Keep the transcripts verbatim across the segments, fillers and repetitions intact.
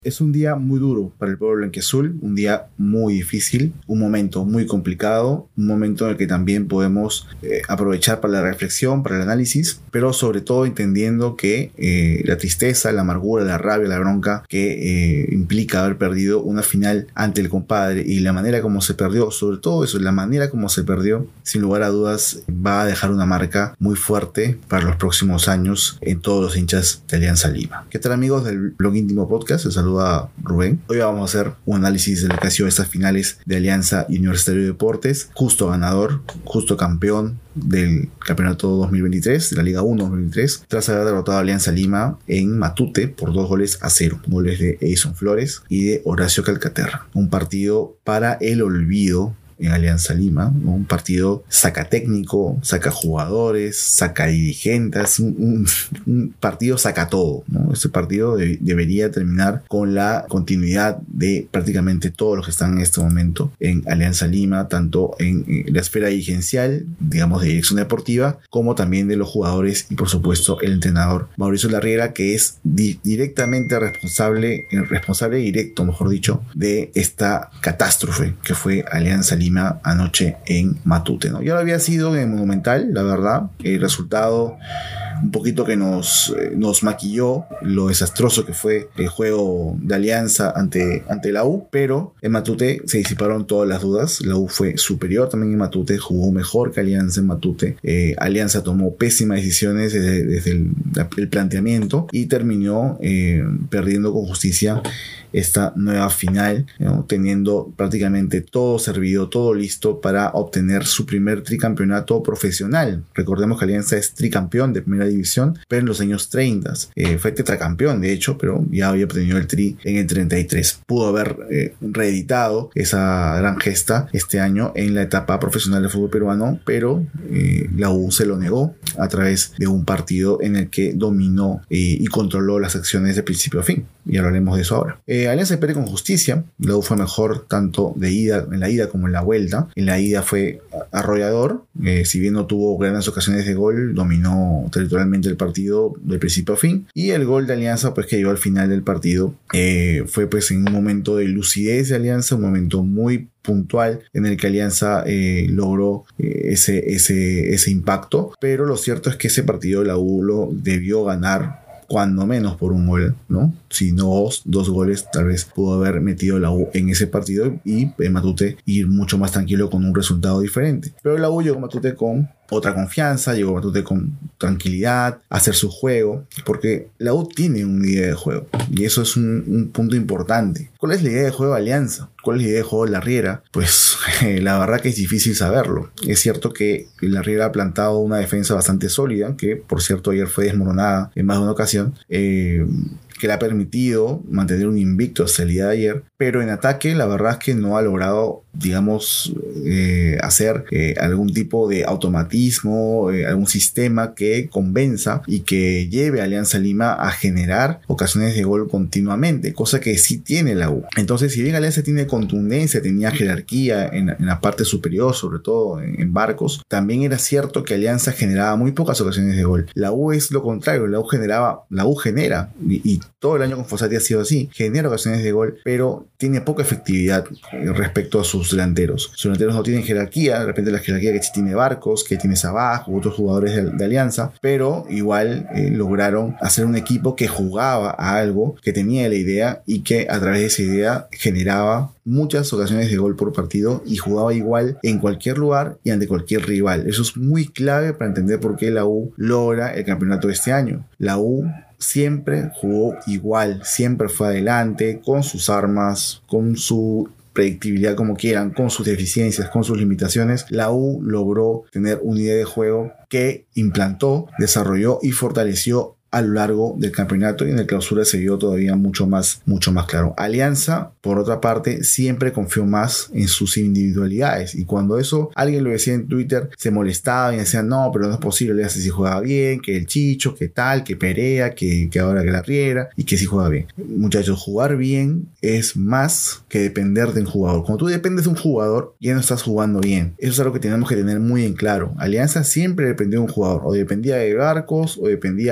Es un día muy duro para el pueblo blanquiazul, un día muy difícil, un momento muy complicado, un momento en el que también podemos eh, aprovechar para la reflexión, para el análisis, pero sobre todo entendiendo que eh, la tristeza, la amargura, la rabia, la bronca que eh, implica haber perdido una final ante el compadre y la manera como se perdió, sobre todo eso, la manera como se perdió, sin lugar a dudas va a dejar una marca muy fuerte para los próximos años en todos los hinchas de Alianza Lima. ¿Qué tal, amigos del Blog Íntimo Podcast? Les saluda a Rubén. Hoy vamos a hacer un análisis de lo que ha sido estas finales de Alianza y Universitario de Deportes. Justo ganador, justo campeón del campeonato dos mil veintitrés, de la Liga uno dos mil veintitrés, tras haber derrotado a Alianza Lima en Matute por dos goles a cero. Goles de Edison Flores y de Horacio Calcaterra. Un partido para el olvido en Alianza Lima, ¿no? Un partido saca técnico, saca jugadores, saca dirigentes, un, un, un partido saca todo, ¿no? Este partido de, debería terminar con la continuidad de prácticamente todos los que están en este momento en Alianza Lima, tanto en, en la esfera dirigencial, digamos de dirección deportiva, como también de los jugadores y por supuesto el entrenador Mauricio Larriera, que es di directamente responsable, responsable directo, mejor dicho, de esta catástrofe que fue Alianza Lima anoche en Matute, ¿no? Ya lo había sido en Monumental, la verdad. El resultado un poquito que nos, eh, nos maquilló lo desastroso que fue el juego de Alianza ante, ante la U, pero en Matute se disiparon todas las dudas. La U fue superior también en Matute, jugó mejor que Alianza en Matute. Eh, Alianza tomó pésimas decisiones desde, desde el, el planteamiento y terminó eh, perdiendo con justicia esta nueva final, ¿no? Teniendo prácticamente todo servido, todo listo para obtener su primer tricampeonato profesional. Recordemos que Alianza es tricampeón de primera división, pero en los años treinta. Eh, fue tetracampeón, de hecho, pero ya había obtenido el tri en el treinta y tres. Pudo haber eh, reeditado esa gran gesta este año en la etapa profesional del fútbol peruano, pero eh, la U se lo negó a través de un partido en el que dominó eh, y controló las acciones de principio a fin. Y hablaremos de eso ahora. Eh, Alianza pierde con justicia. La U fue mejor tanto de ida, en la ida como en la vuelta. En la ida fue arrollador. Eh, si bien no tuvo grandes ocasiones de gol, dominó territorialmente el partido de principio a fin. Y el gol de Alianza, pues que llegó al final del partido, eh, fue pues en un momento de lucidez de Alianza, un momento muy puntual en el que Alianza eh, logró eh, ese, ese, ese impacto. Pero lo cierto es que ese partido la U lo debió ganar cuando menos por un gol, ¿no? Si no dos, dos goles, tal vez pudo haber metido la U en ese partido y en Matute ir mucho más tranquilo con un resultado diferente. Pero la U llegó a Matute con otra confianza, llegó a Matute con tranquilidad, a hacer su juego, porque la U tiene una idea de juego y eso es un, un punto importante. ¿Cuál es la idea de juego de Alianza? ¿Cuál es la idea de juego de Larriera? Pues la verdad que es difícil saberlo. Es cierto que Larriera ha plantado una defensa bastante sólida, que por cierto ayer fue desmoronada en más de una ocasión, eh, que le ha permitido mantener un invicto hasta el día de ayer, pero en ataque la verdad es que no ha logrado, digamos, eh, hacer eh, algún tipo de automatismo, eh, algún sistema que convenza y que lleve a Alianza Lima a generar ocasiones de gol continuamente, cosa que sí tiene la U. Entonces, si bien Alianza tiene contundencia, tenía jerarquía en, en la parte superior, sobre todo en, en Barcos, también era cierto que Alianza generaba muy pocas ocasiones de gol. La U es lo contrario, la U generaba, la U genera y, y todo el año con Fossati ha sido así, genera ocasiones de gol, pero tiene poca efectividad respecto a sus delanteros. Sus delanteros no tienen jerarquía, de repente la jerarquía que sí tiene Barcos, que tiene Sabaj u otros jugadores de, de Alianza, pero igual eh, lograron hacer un equipo que jugaba a algo, que tenía la idea y que a través de esa idea generaba muchas ocasiones de gol por partido y jugaba igual en cualquier lugar y ante cualquier rival. Eso es muy clave para entender por qué la U logra el campeonato de este año. La U siempre jugó igual, siempre fue adelante con sus armas, con su predictibilidad como quieran, con sus deficiencias, con sus limitaciones. La U logró tener una idea de juego que implantó, desarrolló y fortaleció a lo largo del campeonato, y en el clausura se vio todavía mucho más, mucho más claro. Alianza, por otra parte, siempre confió más en sus individualidades, y cuando eso alguien lo decía en Twitter, se molestaba y decían, no, pero no es posible, Alianza si juega bien, que el Chicho, que tal, que Perea, que, que ahora que la Riera, y que si juega bien. Muchachos, jugar bien es más que depender de un jugador. Cuando tú dependes de un jugador, ya no estás jugando bien. Eso es algo que tenemos que tener muy en claro. Alianza siempre dependió de un jugador, o dependía de Barcos, o dependía de Cone,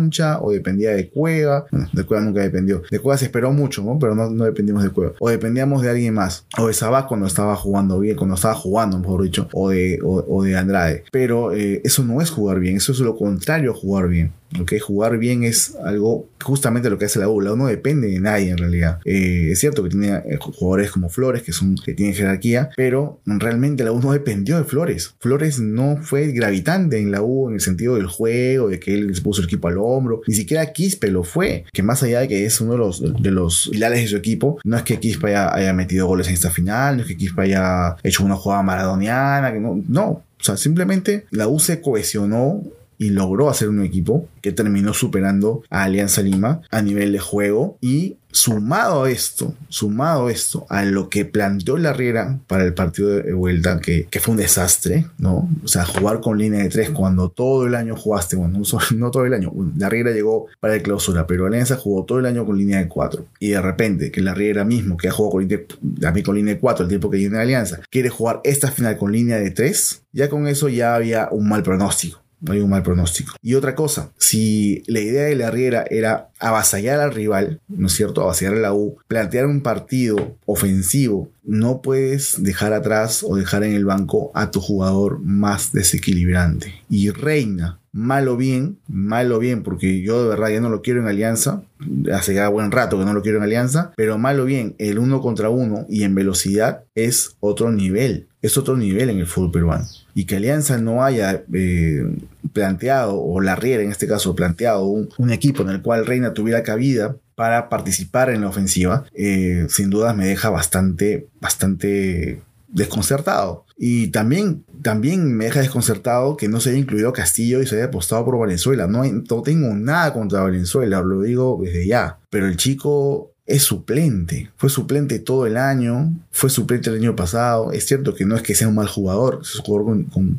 Concha, o dependía de Cueva. Bueno, de Cueva nunca dependió. De Cueva se esperó mucho, ¿no? Pero no, no dependíamos de Cueva. O dependíamos de alguien más. O de Sabac cuando estaba jugando bien, cuando estaba jugando, mejor dicho. O de, o, o de Andrade. Pero eh, eso no es jugar bien. Eso es lo contrario a jugar bien. ¿Okay? Jugar bien es algo justamente lo que hace la U. La U no depende de nadie en realidad. Eh, es cierto que tiene jugadores como Flores que, son, que tienen jerarquía, pero realmente la U no dependió de Flores. Flores no fue gravitante en la U en el sentido del juego, de que él se puso el equipo al hombro. Ni siquiera Quispe lo fue, que más allá de que es uno de los, de los pilares de su equipo, no es que Quispe haya, haya metido goles en esta final, no es que Quispe haya hecho una jugada maradoniana, que no, no. O sea, simplemente la U se cohesionó y logró hacer un equipo que terminó superando a Alianza Lima a nivel de juego. Y sumado a esto, sumado a esto, a lo que planteó Larriera para el partido de vuelta, que, que fue un desastre, ¿no? O sea, jugar con línea de tres cuando todo el año jugaste, bueno, no, no todo el año, Larriera llegó para el clausura, pero Alianza jugó todo el año con línea de cuatro. Y de repente, que Larriera mismo, que ha jugado con línea, también con línea de cuatro el tiempo que tiene Alianza, quiere jugar esta final con línea de tres, ya con eso ya había un mal pronóstico. No hay un mal pronóstico. Y otra cosa, si la idea de Larriera era avasallar al rival, ¿no es cierto? Avasallar a la U, plantear un partido ofensivo, no puedes dejar atrás o dejar en el banco a tu jugador más desequilibrante. Y Reina, mal o bien, mal o bien, porque yo de verdad ya no lo quiero en Alianza, hace ya buen rato que no lo quiero en Alianza, pero mal o bien, el uno contra uno y en velocidad es otro nivel, es otro nivel en el fútbol peruano. Y que Alianza no haya eh, planteado, o Larriera en este caso, planteado un, un equipo en el cual Reina tuviera cabida para participar en la ofensiva, eh, sin dudas me deja bastante, bastante desconcertado. Y también, también me deja desconcertado que no se haya incluido Castillo y se haya apostado por Valenzuela. No, no tengo nada contra Valenzuela, lo digo desde ya. Pero el chico es suplente, fue suplente todo el año, fue suplente el año pasado. Es cierto que no es que sea un mal jugador, es un jugador con, con,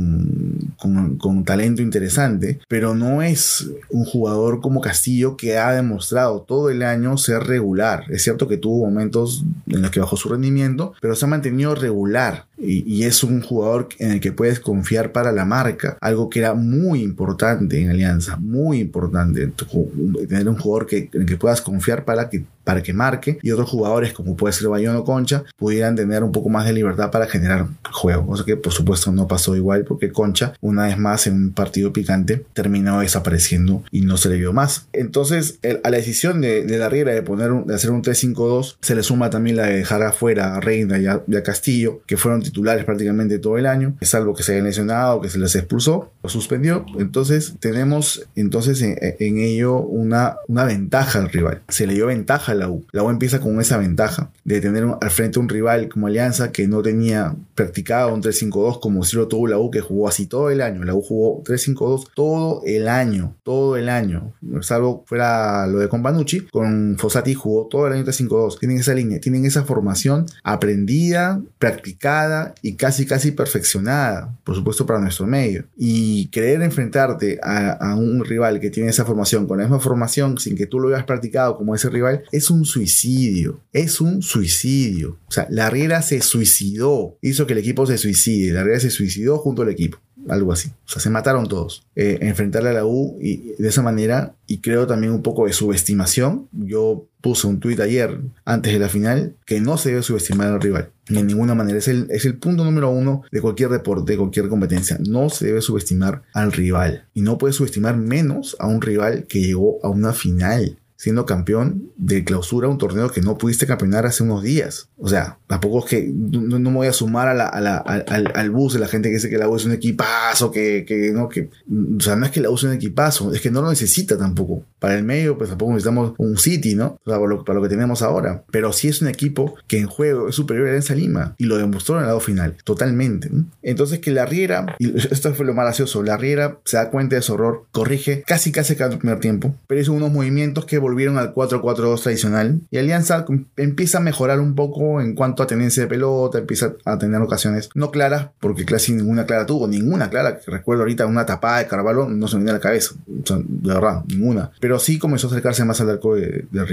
con, con, con talento interesante, pero no es un jugador como Castillo, que ha demostrado todo el año ser regular. Es cierto que tuvo momentos en los que bajó su rendimiento, pero se ha mantenido regular. Y, y es un jugador en el que puedes confiar para la marca, algo que era muy importante en Alianza, muy importante, tener un jugador que, en el que puedas confiar para que, para que marque, y otros jugadores como puede ser Bayón o Concha pudieran tener un poco más de libertad para generar juego, cosa que por supuesto no pasó igual, porque Concha, una vez más en un partido picante, terminó desapareciendo y no se le vio más. Entonces el, a la decisión de, de Larriera de, poner un, de hacer un tres cinco dos se le suma también la de dejar afuera a Reina y a, y a Castillo, que fueron titulares prácticamente todo el año, salvo que se hayan lesionado, que se les expulsó, lo suspendió. Entonces tenemos entonces en, en ello una, una ventaja al rival. Se le dio ventaja a la U. La U empieza con esa ventaja de tener un, al frente un rival como Alianza, que no tenía practicado un tres cinco dos como si lo tuvo la U, que jugó así todo el año. La U jugó tres cinco dos todo el año, todo el año, salvo fuera lo de Companucci. Con Fossati jugó todo el año tres cinco dos. Tienen esa línea, tienen esa formación aprendida, practicada y casi casi perfeccionada, por supuesto, para nuestro medio. Y querer enfrentarte a, a un rival que tiene esa formación, con la misma formación, sin que tú lo hayas practicado como ese rival, es un suicidio, es un suicidio. O sea, Larriera se suicidó, hizo que el equipo se suicide. Larriera se suicidó junto al equipo, algo así. O sea, se mataron todos. Eh, enfrentarle a la U y de esa manera, y creo también un poco de subestimación. Yo puse un tuit ayer, antes de la final, que no se debe subestimar al rival. De ninguna manera. Es el, es el punto número uno de cualquier deporte, de cualquier competencia. No se debe subestimar al rival. Y no puedes subestimar menos a un rival que llegó a una final, siendo campeón de clausura, un torneo que no pudiste campeonar hace unos días. O sea, tampoco es que no, no me voy a sumar a la, a la, al, al bus de la gente que dice que la U es un equipazo, que, que no, que, o sea, no es que la U es un equipazo, es que no lo necesita tampoco. Para el medio, pues tampoco necesitamos un City, ¿no? O sea, para lo, para lo que tenemos ahora. Pero sí es un equipo que en juego es superior a Alianza Lima, y lo demostró en el lado final, totalmente, ¿no? Entonces que Larriera, y esto fue lo más gracioso, Larriera se da cuenta de su error, corrige casi casi cada primer tiempo, pero hizo unos movimientos que volvieron al cuatro cuatro dos tradicional, y Alianza empieza a mejorar un poco en cuanto a tenencia de pelota, empieza a tener ocasiones no claras, porque casi ninguna clara tuvo, ninguna clara, que recuerdo ahorita una tapada de Carvalho, no se me viene a la cabeza, o sea, de verdad, ninguna, pero sí comenzó a acercarse más al arco de, del rival.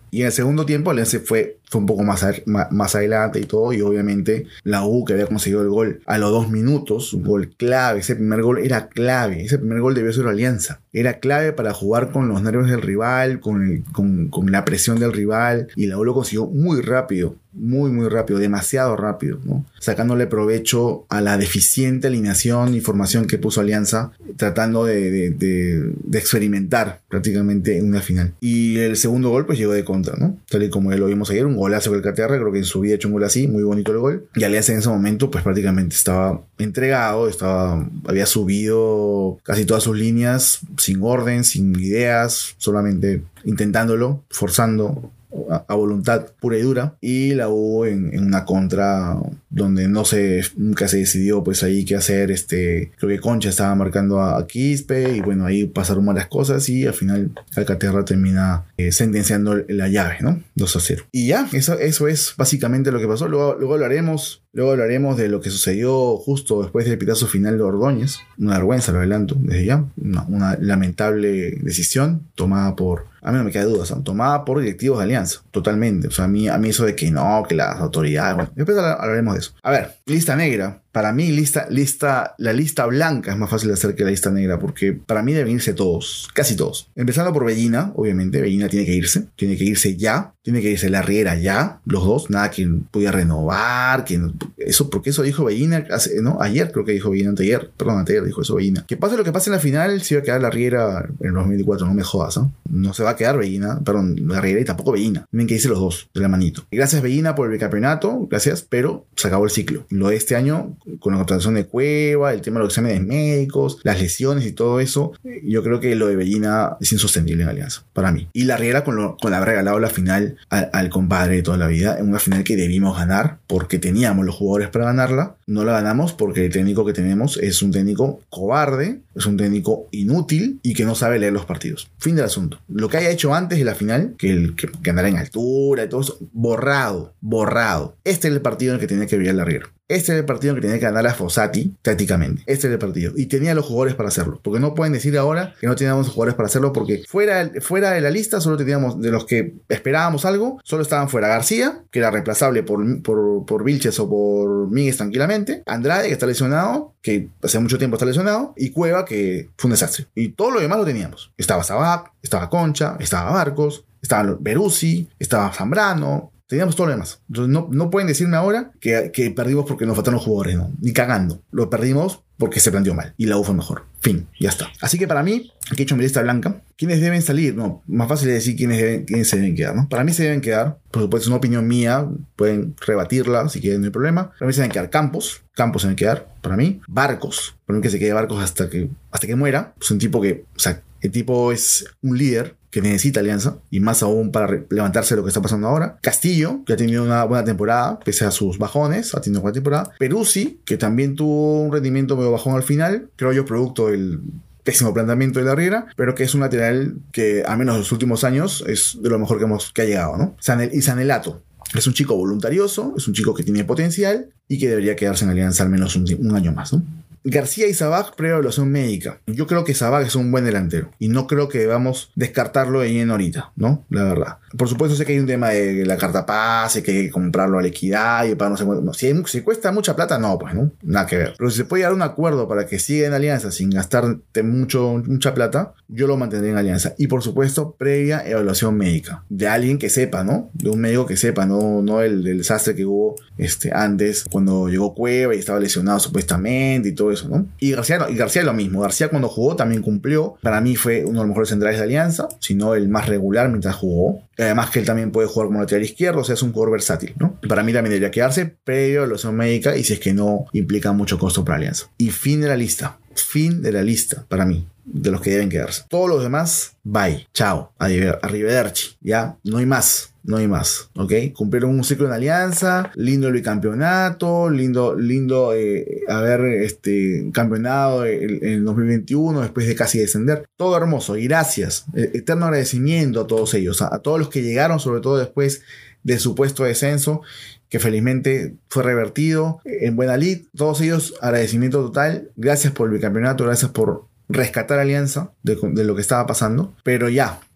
Y en el segundo tiempo Alianza fue, fue un poco más, a, más, más adelante y todo, y obviamente la U, que había conseguido el gol a los dos minutos, un gol clave, ese primer gol era clave, ese primer gol debió ser Alianza, era clave para jugar con los nervios del rival, con, el, con, con la presión del rival, y la U lo consiguió muy rápido, muy muy rápido, demasiado rápido, ¿no? Sacándole provecho a la deficiente alineación y formación que puso Alianza, tratando de, de, de, de experimentar prácticamente en una final. Y el segundo gol pues llegó de contra, ¿no? Tal y como lo vimos ayer, un golazo del K T R, creo que en su vida ha hecho un gol así, muy bonito el gol. Y Alianza en ese momento pues prácticamente estaba entregado, estaba, había subido casi todas sus líneas, sin orden, sin ideas, solamente intentándolo, forzando A, a voluntad pura y dura, y la U en, en una contra donde no se nunca se decidió pues ahí qué hacer. Este, creo que Concha estaba marcando a, a Quispe, y bueno, ahí pasaron malas cosas y al final Alcaterra termina eh, sentenciando la llave, ¿no? dos a cero. Y ya, eso, eso es básicamente lo que pasó. Luego, luego hablaremos luego hablaremos de lo que sucedió justo después del pitazo final de Ordóñez. Una vergüenza, lo adelanto desde ya, una, una lamentable decisión tomada por, a mí no me queda duda, ¿no? Tomada por directivos de Alianza, totalmente. O sea, a mí, a mí eso de que no, que las autoridades, bueno, después hablaremos de eso. A ver, lista negra. Para mí, lista, lista, la lista blanca es más fácil de hacer que la lista negra, porque para mí deben irse todos, casi todos. Empezando por Bellina, obviamente, Bellina tiene que irse, tiene que irse ya, tiene que irse Larriera ya, los dos, nada que pudiera renovar, que eso, porque eso dijo Bellina, hace, ¿no? Ayer creo que dijo Bellina, anteayer, perdón, anteayer dijo eso Bellina. Que pase lo que pase en la final, si va a quedar Larriera en el dos mil veinticuatro, no me jodas, ¿no? No se va a quedar Bellina, perdón, Larriera y tampoco Bellina, tienen que irse los dos, de la manito. Y gracias Bellina por el bicampeonato, gracias, pero se acabó el ciclo. Lo de este año, con la contratación de Cueva, el tema de los exámenes médicos, las lesiones y todo eso, yo creo que lo de Bellina es insostenible en Alianza, para mí. Y Larriera con, lo, con haber regalado la final al, al compadre de toda la vida, en una final que debimos ganar, porque teníamos los jugadores para ganarla. No la ganamos porque el técnico que tenemos es un técnico cobarde, es un técnico inútil y que no sabe leer los partidos. Fin del asunto. Lo que haya hecho antes de la final, que, el, que, que andara en altura y todo eso, borrado, borrado. Este es el partido en el que tenía que brillar Larriera. Este es el partido en que tenía que ganar a Fossati tácticamente. Este es el partido. Y tenía los jugadores para hacerlo. Porque no pueden decir ahora que no teníamos jugadores para hacerlo, porque fuera, fuera de la lista solo teníamos, de los que esperábamos algo, solo estaban fuera García, que era reemplazable por, por, por Vilches o por Míguez tranquilamente. Andrade, que está lesionado, que hace mucho tiempo está lesionado. Y Cueva, que fue un desastre. Y todo lo demás lo teníamos. Estaba Sabac, estaba Concha, estaba Barcos, estaba Beruzzi, estaba Zambrano. Teníamos todo lo demás. Entonces no, no pueden decirme ahora que, que perdimos porque nos faltaron jugadores, no. Ni cagando. Lo perdimos porque se planteó mal. Y la U fue mejor. Fin. Ya está. Así que para mí, aquí he hecho mi lista blanca. ¿Quiénes deben salir? No, más fácil de decir quiénes, deben, quiénes se deben quedar, ¿no? Para mí se deben quedar. Por supuesto, es una opinión mía. Pueden rebatirla si quieren, no hay problema. Para mí se deben quedar Campos. Campos se deben quedar. Para mí. Barcos. Para mí que se quede Barcos hasta que, hasta que muera. Es un tipo que, o sea, el tipo es un líder que necesita Alianza, y más aún para re- levantarse de lo que está pasando ahora. Castillo, que ha tenido una buena temporada, pese a sus bajones, ha tenido una buena temporada. Peruzzi, que también tuvo un rendimiento medio bajón al final, creo yo producto del pésimo planteamiento de Larriera, pero que es un lateral que, al menos en los últimos años, es de lo mejor que, hemos, que ha llegado, ¿no? Sanel- y Sanelato. Es un chico voluntarioso, es un chico que tiene potencial y que debería quedarse en Alianza al menos un, un año más, ¿no? García y Sabac, pre-evaluación médica. Yo creo que Sabac es un buen delantero y no creo que debamos descartarlo de lleno ahorita, ¿no? La verdad. Por supuesto sé que hay un tema de la carta pase, que hay que comprarlo a la equidad y para no sé cuánto. Si, hay, si cuesta mucha plata, no, pues, ¿no? Nada que ver. Pero si se puede llegar a un acuerdo para que siga en Alianza sin gastarte mucho, mucha plata, yo lo mantendré en Alianza. Y por supuesto, previa evaluación médica. De alguien que sepa, ¿no? De un médico que sepa, no, no el, el desastre que hubo este, antes, cuando llegó Cueva y estaba lesionado supuestamente y todo eso, ¿no? Y García, y García lo mismo. García cuando jugó también cumplió. Para mí fue uno de los mejores centrales de Alianza, si no el más regular mientras jugó. Además que él también puede jugar como lateral izquierdo, o sea, es un jugador versátil, ¿no? Y para mí también debería quedarse previo a la evaluación médica y si es que no implica mucho costo para Alianza. Y fin de la lista. Fin de la lista para mí, de los que deben quedarse. Todos los demás, bye, chao, arrivederci, ya, no hay más. No hay más, ¿ok? Cumplieron un ciclo en Alianza, lindo el bicampeonato, lindo, lindo eh, haber este, campeonado en el dos mil veintiuno después de casi descender. Todo hermoso y gracias. Eh, eterno agradecimiento a todos ellos, a, a todos los que llegaron, sobre todo después del supuesto descenso, que felizmente fue revertido en buena lid. Todos ellos, agradecimiento total. Gracias por el bicampeonato, gracias por rescatar Alianza de, de lo que estaba pasando. Pero ya,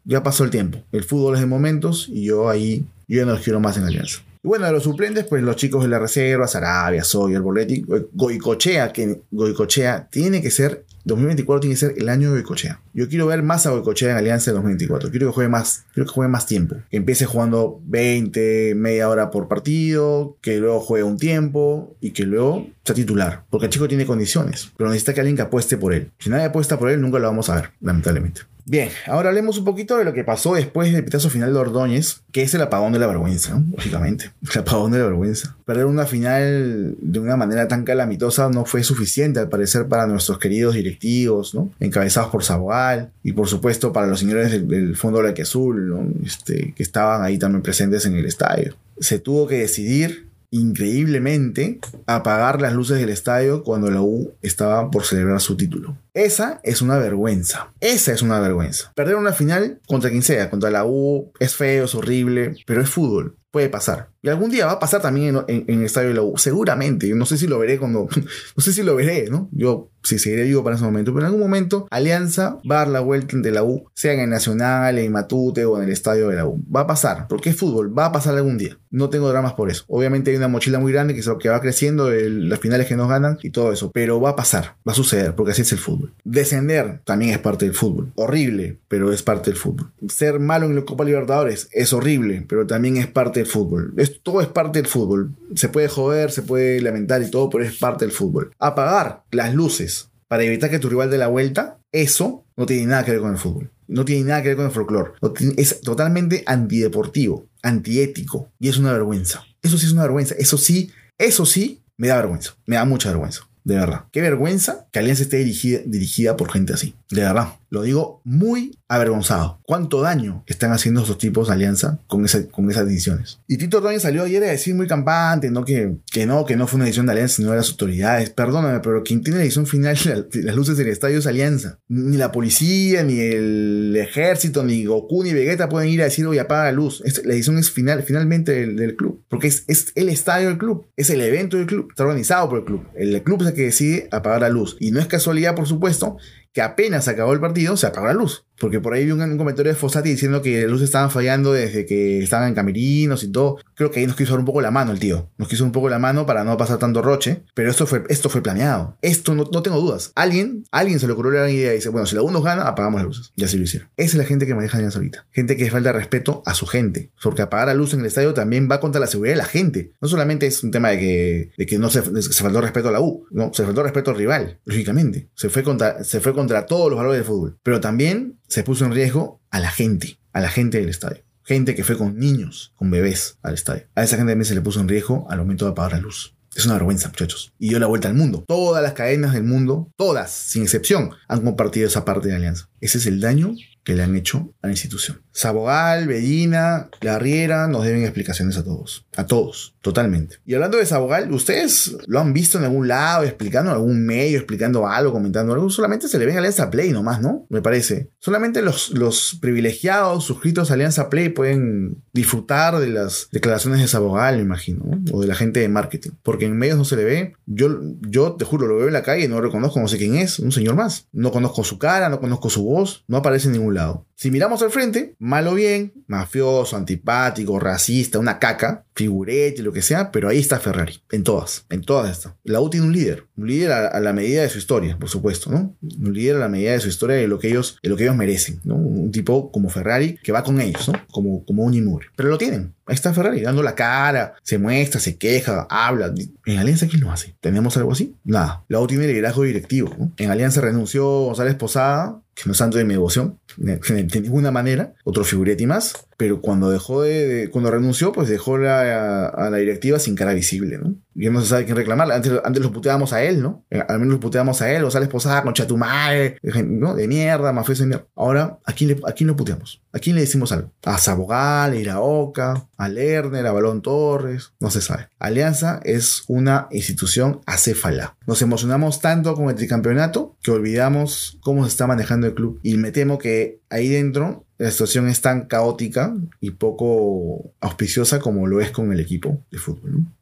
Ya pasó el tiempo. El fútbol es de momentos y yo ahí, yo ya no los quiero más en Alianza. Y bueno, de los suplentes, pues los chicos de la reserva, Sarabia, Soy, Arboletti, Goicochea, que Goicochea tiene que ser, dos mil veinticuatro tiene que ser el año de Goicochea. Yo quiero ver más a Goicochea en Alianza en dos mil veinticuatro. Quiero que juegue más, quiero que juegue más tiempo. Que empiece jugando veinte, media hora por partido, que luego juegue un tiempo y que luego sea titular. Porque el chico tiene condiciones, pero necesita que alguien que apueste por él. Si nadie apuesta por él, nunca lo vamos a ver, lamentablemente. Bien, ahora hablemos un poquito de lo que pasó después del pitazo final de Ordóñez, que es el apagón de la vergüenza, ¿no? Lógicamente, el apagón de la vergüenza. Perder una final de una manera tan calamitosa no fue suficiente, al parecer, para nuestros queridos directivos, ¿no? Encabezados por Sabogal, y por supuesto para los señores del, del Fondo Blanquiazul, ¿no? Este, que estaban ahí también presentes en el estadio. Se tuvo que decidir, increíblemente, apagar las luces del estadio cuando la U estaba por celebrar su título. Esa es una vergüenza. Esa es una vergüenza. Perder una final contra quien sea, contra la U, es feo, es horrible, pero es fútbol. Puede pasar. Y algún día va a pasar también en, en, en el estadio de la U. Seguramente. Yo no sé si lo veré cuando... no sé si lo veré, ¿no? Yo sí seguiré vivo para ese momento. Pero en algún momento Alianza va a dar la vuelta de la U, sea en el Nacional, en Matute o en el estadio de la U. Va a pasar. Porque es fútbol. Va a pasar algún día. No tengo dramas por eso. Obviamente hay una mochila muy grande que, que va creciendo de las finales que nos ganan y todo eso. Pero va a pasar. Va a suceder. Porque así es el fútbol. Descender también es parte del fútbol. Horrible, pero es parte del fútbol. Ser malo en la Copa Libertadores es horrible, pero también es parte del fútbol. Es, todo es parte del fútbol. Se puede joder, se puede lamentar y todo, pero es parte del fútbol. Apagar las luces para evitar que tu rival dé la vuelta, eso no tiene nada que ver con el fútbol. No tiene nada que ver con el folclore. No tiene, es totalmente antideportivo, antiético, y es una vergüenza. Eso sí es una vergüenza. Eso sí, eso sí me da vergüenza. Me da mucha vergüenza. De verdad. Qué vergüenza que Alianza esté dirigida, dirigida por gente así. De verdad. Lo digo muy avergonzado. ¿Cuánto daño están haciendo esos tipos de Alianza con, esa, con esas decisiones? Y Tito Ordóñez salió ayer a decir muy campante, ¿no? Que, que no, que no fue una decisión de Alianza, sino de las autoridades. Perdóname, pero quien tiene la decisión final de las luces del estadio es Alianza. Ni la policía, ni el ejército, ni Goku, ni Vegeta pueden ir a decir, oye, apaga la luz. Es, la decisión es final, finalmente del, del club. Porque es, es el estadio del club. Es el evento del club. Está organizado por el club. El club es el que decide apagar la luz. Y no es casualidad, por supuesto, que apenas acabó el partido, se apagó la luz. Porque por ahí vi un, un comentario de Fossati diciendo que las luces estaban fallando desde que estaban en camerinos y todo. Creo que ahí nos quiso dar un poco la mano el tío. Nos quiso un poco la mano para no pasar tanto roche. Pero esto fue, esto fue planeado. Esto no, no tengo dudas. Alguien, alguien se le ocurrió la idea y dice, bueno, si la U nos gana, apagamos las luces. Y así lo hicieron. Esa es la gente que maneja Alianza ahorita. Gente que falta respeto a su gente. Porque apagar la luz en el estadio también va contra la seguridad de la gente. No solamente es un tema de que, de que no se, de que se faltó respeto a la U. No, se faltó respeto al rival. Lógicamente. Se fue contra, se fue contra todos los valores del fútbol. Pero también se puso en riesgo a la gente, a la gente del estadio. Gente que fue con niños, con bebés al estadio. A esa gente también se le puso en riesgo al momento de apagar la luz. Es una vergüenza, muchachos. Y dio la vuelta al mundo. Todas las cadenas del mundo, todas, sin excepción, han compartido esa parte de Alianza. Ese es el daño que le han hecho a la institución. Sabogal, Bellina, Larriera nos deben explicaciones a todos. A todos, totalmente. Y hablando de Sabogal, ¿ustedes lo han visto en algún lado, explicando en algún medio, explicando algo, comentando algo? Solamente se le ven a Alianza Play nomás, ¿no? Me parece. Solamente los, los privilegiados suscritos a Alianza Play pueden disfrutar de las declaraciones de Sabogal, me imagino, ¿no? O de la gente de marketing. Porque en medios no se le ve. Yo, yo te juro, lo veo en la calle, no lo reconozco, no sé quién es, un señor más. No conozco su cara, no conozco su voz, no aparece en ningún lado. Si miramos al frente, mal o bien, mafioso, antipático, racista, una caca, figurete, lo que sea, pero ahí está Ferrari, en todas, en todas estas. La U tiene un líder, un líder a, a la medida de su historia, por supuesto, ¿no? Un líder a la medida de su historia y de lo que ellos, de lo que ellos merecen, ¿no? Un tipo como Ferrari que va con ellos, ¿no? Como, como un imure. Pero lo tienen. Ahí está Ferrari, dando la cara, se muestra, se queja, habla. ¿En Alianza quién lo hace? ¿Tenemos algo así? Nada. La U tiene liderazgo directivo, ¿no? En Alianza renunció González Posada, que no es santo de mi devoción, de, de, de ninguna manera, otro figuretti más, pero cuando dejó de, de cuando renunció, pues dejó la, a, a la directiva sin cara visible, ¿no? Ya no se sabe quién reclamarla. Antes, antes lo puteábamos a él, ¿no? Al menos lo puteábamos a él, González Posada, concha tu madre, ¿no? De mierda, mafioso de mierda. Ahora, ¿a quién, le, ¿a quién lo puteamos? ¿A quién le decimos algo? A Sabogal, a Iraoka, a Lerner, a Balón Torres, no se sabe. Alianza es una institución acéfala. Nos emocionamos tanto con el tricampeonato que olvidamos cómo se está manejando el club. Y me temo que ahí dentro la situación es tan caótica y poco auspiciosa como lo es con el equipo de fútbol, ¿no? Bien.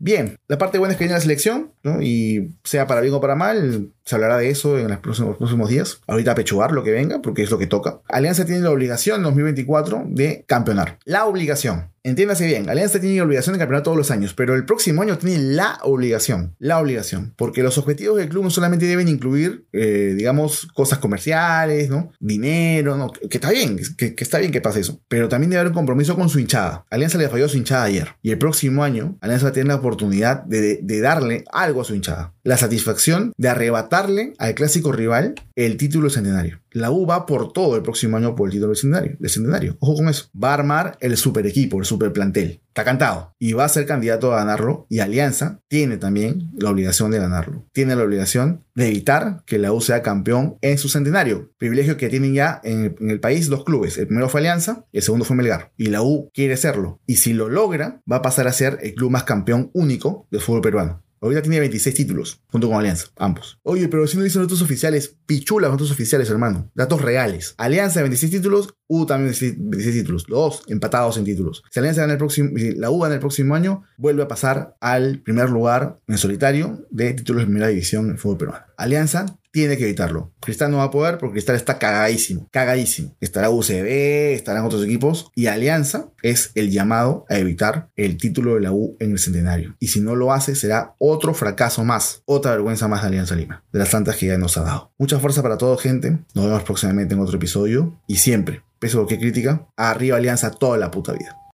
Bien, la parte buena es que viene la selección, ¿no? Y sea para bien o para mal, se hablará de eso en los próximos, próximos días. Ahorita apechugar lo que venga, porque es lo que toca. Alianza tiene la obligación en dos mil veinticuatro de campeonar. La obligación. Entiéndase bien, Alianza tiene la obligación de campeonar todos los años, pero el próximo año tiene la obligación. La obligación. Porque los objetivos del club no solamente deben incluir, eh, digamos, cosas comerciales, ¿no? Dinero, ¿no? Que, que está bien, que, que está bien que pase eso. Pero también debe haber un compromiso con su hinchada. Alianza le falló a su hinchada ayer. Y el próximo año, Alianza va a tener la oportunidad de, de, de darle algo a su hinchada. La satisfacción de arrebatarle al clásico rival el título centenario. La U va por todo el próximo año por el título del centenario, del centenario. Ojo con eso. Va a armar el super equipo, el super plantel. Está cantado. Y va a ser candidato a ganarlo. Y Alianza tiene también la obligación de ganarlo. Tiene la obligación de evitar que la U sea campeón en su centenario. Privilegio que tienen ya en el, en el país dos clubes. El primero fue Alianza y el segundo fue Melgar. Y la U quiere serlo. Y si lo logra, va a pasar a ser el club más campeón único del fútbol peruano. Ahorita tiene veintiséis títulos, junto con Alianza, ambos. Oye, pero si no dicen datos oficiales, pichula los datos oficiales, hermano. Datos reales. Alianza veintiséis títulos, U también veintiséis títulos. Los dos empatados en títulos. Si Alianza gana el próximo, si la U gana el próximo año, vuelve a pasar al primer lugar en solitario de títulos de primera división en el fútbol peruano. Alianza tiene que evitarlo. Cristal no va a poder porque Cristal está cagadísimo. Cagadísimo. Estará U C B, estarán otros equipos. Y Alianza es el llamado a evitar el título de la U en el centenario. Y si no lo hace, será otro fracaso más. Otra vergüenza más de Alianza Lima. De las tantas que ya nos ha dado. Mucha fuerza para todos, gente. Nos vemos próximamente en otro episodio. Y siempre, pese a cualquier crítica, arriba Alianza toda la puta vida.